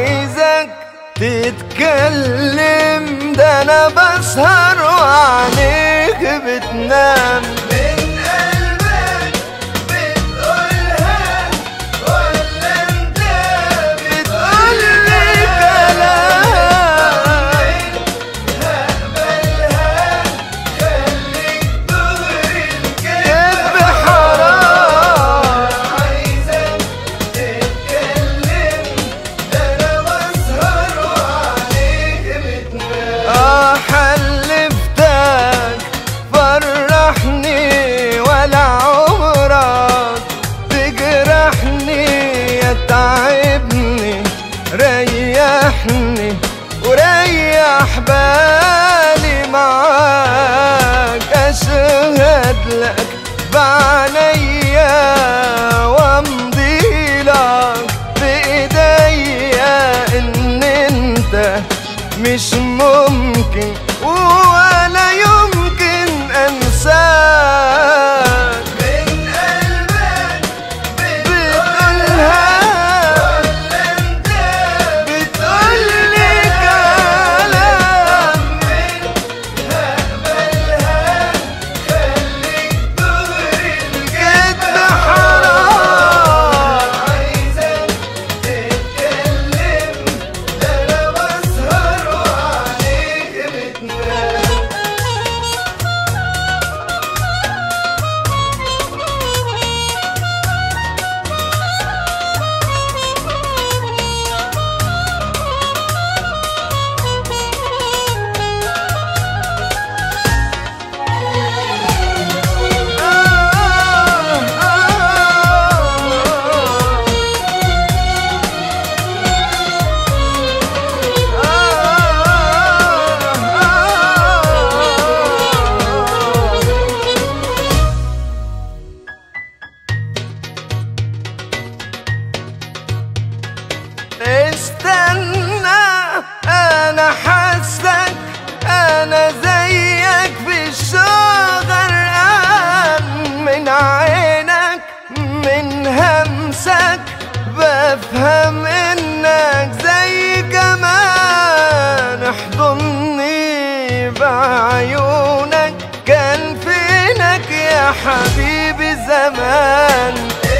عايزك تتكلم، ده انا بسهر وعليك بتنام. حلفتك فرحني ولا عمرك تجرحني، يا تعبني ريحني وريح بالي معاك. اشهد لك بعينيا وامضي لك بايديا ان انت مش ممكن ولا يمكن انساك. من قلبك بتقولها ولا انت بتقولي كلام؟ من هقبلها خليك دغري الكدب حرام. عايزك تتكلم، ده انا بسهر وعليك بتنام. استنى انا حاسك، انا زيك في الشوق غرقان من عينك من همسك، بفهم انك زي كمان. احضني بعيونك، كان فينك يا حبيبي زمان.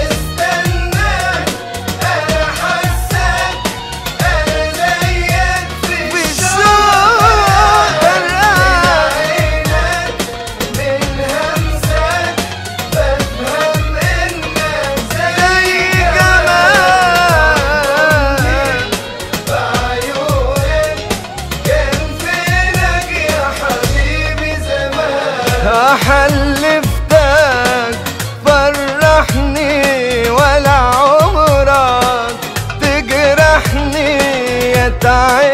حلفتك فرحني ولا عمرك تجرحني، يا تعبني